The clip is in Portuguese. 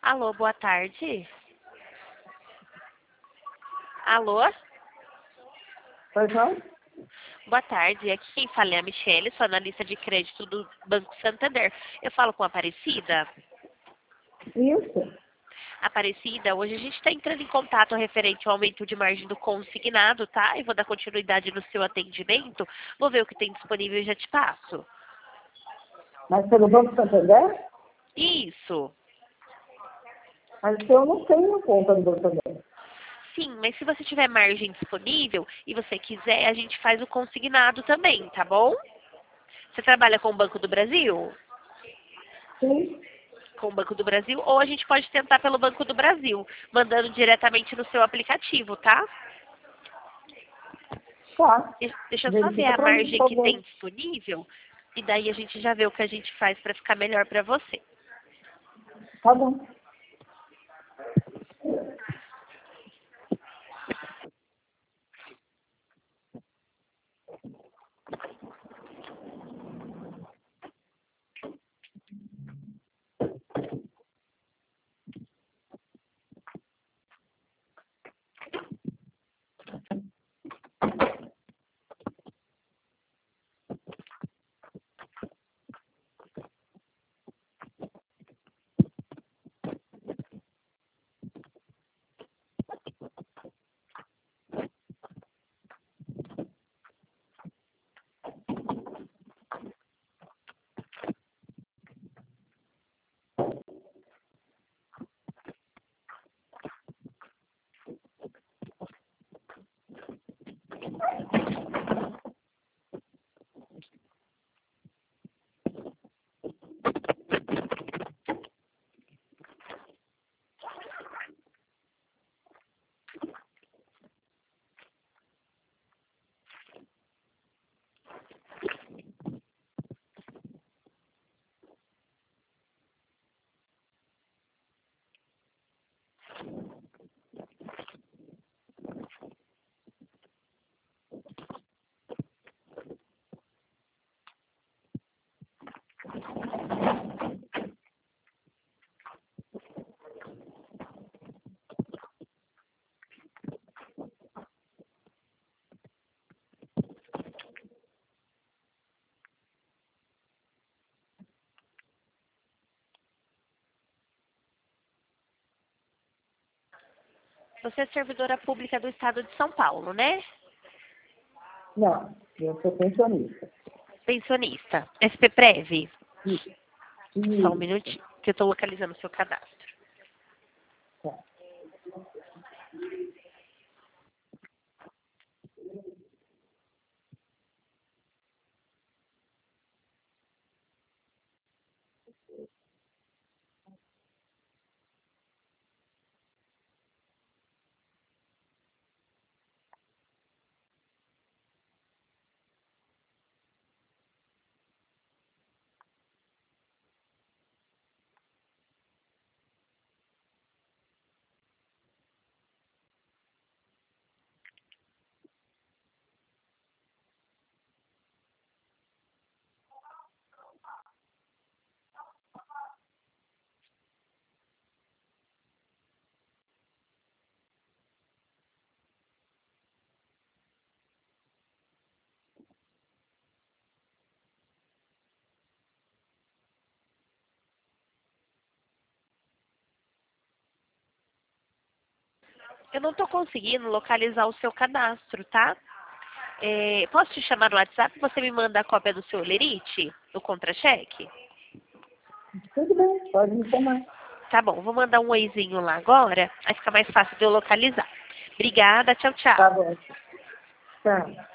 Alô, boa tarde. Alô, Pois não? boa tarde. Aqui quem fala é a Michelle, sou analista de crédito do Banco Santander. Eu falo com a Aparecida. Isso. Aparecida, hoje a gente está entrando em contato referente ao aumento de margem do consignado, tá? Eu vou dar continuidade no seu atendimento. Vou ver o que tem disponível e já te passo. Mas pelo Banco Santander? Isso. Mas eu não tenho conta do Banco Santander. Sim, mas se você tiver margem disponível e você quiser, a gente faz o consignado também, tá bom? Você trabalha com o Banco do Brasil? Sim. Com o Banco do Brasil, ou a gente pode tentar pelo Banco do Brasil, mandando diretamente no seu aplicativo, tá? Tá. Deixa eu só ver Verifica a para mim, margem por que tem favor. disponível e daí a gente já vê o que a gente faz para ficar melhor para você. Tá bom. Você é servidora pública do Estado de São Paulo, né? Não, eu sou pensionista. Pensionista. SPPrev. Isso. Só um Isso. minutinho, que eu estou localizando o seu cadastro. Tá. Eu não estou conseguindo localizar o seu cadastro, tá? Posso te chamar no WhatsApp e você me manda a cópia do seu lerite, do contra-cheque? Tudo bem, pode me chamar. Tá bom, vou mandar um oizinho lá agora, aí fica mais fácil de eu localizar. Obrigada, tchau, Tá tchau. bom. Tchau.